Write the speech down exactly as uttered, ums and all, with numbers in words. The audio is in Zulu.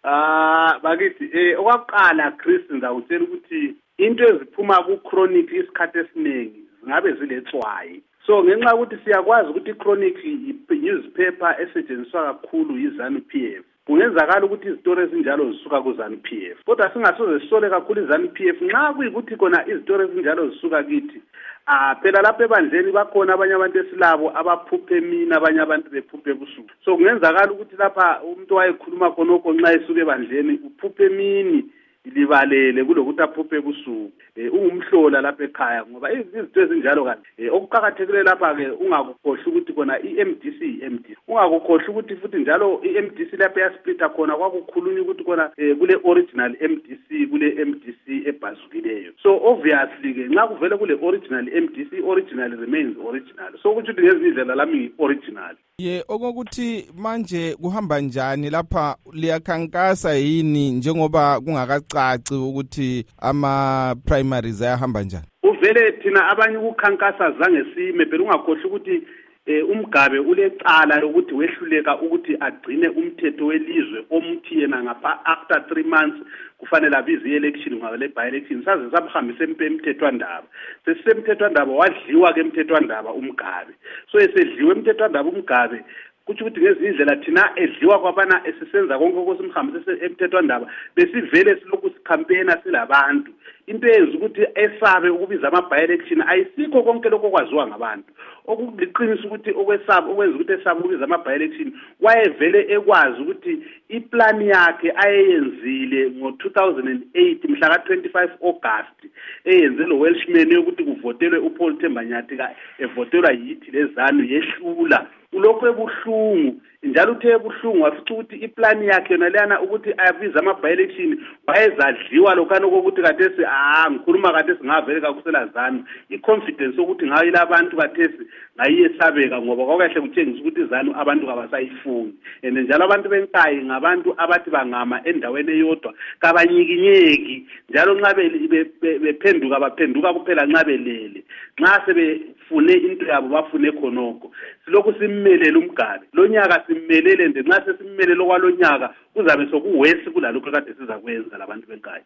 Ah bakithi eh okwaqala Chris ngawutshela ukuthi into eziphuma ku chronic isikhathi esiningi ngabe ziletswayi. So ngenxa ukuthi siyakwazi ukuthi chronic newspaper esetshenziswa kakhulu yiZanu-P F. Kungenzakala ukuthi izitori ezinjalo zisuka kuZanu-P F. Kodwa singasoze sisole kakhulu iZanu-P F nxa kuyikuthi kona izitori ezinjalo zisuka kithi. Ah phela lapha ebandleni bakhona abanye abantu esilabo abaphuphe mina abanye abantu bephuphe ebusuku. So kungenzakala ukuthi lapha umuntu wayekhuluma khonoko nxa esuke ebandleni uphuphe mini libalele kulokuthi aphuphe ebusuku. Eh ungumhlola lapha ekhaya ngoba izinto ezinjalo kanti okuqhakathekile lapha ke ungakukhohle ukuthi kona i-M D C i-M D C ungakukhohle ukuthi futhi njalo i-M D C lapha yasplita khona kwakukhulunywa ukuthi kona kule original M D C kule M D C ebhazukileyo. So obviously ke nxa kuvela kule original M D C original remains original. So ukuthi ngezinye indlela lami original. Ye okokuthi manje kuhamba njani lapha liyakhankasa yini njengoba kungakacaci ukuthi ama primaries ayahamba njani? Uvele thina abanye ukukhankasa zange sime phela ungakhohle ukuthi eh umgabe ulecala lokuthi wehluleka ukuthi agcine umthetho welizwe omuthi yena ngapha after three months kufanele abize i-election ngale by election saze sabahambise emthethwandaba sesisemthethwandaba wadliwa ke emthethwandaba umgabe so esedliwe emthethwandaba umgabe kuthi ukuthi ngezinye indlela thina edliwa kwabana esisenza konke okusimhambise emthethwandaba besivele silokhu sikhampena silabantu into eyenza ukuthi esabe ukubiza ama by election ayisikho konke lokho kwaziwa ngabantu okuliqinisa ukuthi okwesaba okwenza ukuthi esabe ukubiza ama by election wayevele ekwazi ukuthi iplan yakhe ayeyenzile ngo two thousand eight mhla ka twenty-five August eyenze lo Welshman yokuthi kuvotelwe uPaul Thembanyati ka evotelwa yithi lezanu yehlula ulokho ebuhlungu njalo uthe ebuhlungu wafica ukuthi iplan yakhe yona leyana ukuthi ayabiza ama by election wayezadliwa lokho ukuthi kathesi ah ngikhuluma kathesi ngavele kakusela zanu iconfidence ukuthi ngayila abantu kathesi ngayiyesabeka ngoba kwakahle kutshengisa ukuthi izanu abantu kabasayifuni and njalo abantu benkayi ngabantu abathi bangama endaweni eyodwa kabanyikinyeki njalo nxa bephenduka baphenduka kuphela nxa belele nxa sebefune into yabo bafune khonoko silokhu simmelele umgabe lo nyaka simmelele nje nxa sesimmelele kwalonyaka kuzabe sokuwesi kulalokho kade siza kwenza labantu benkayi.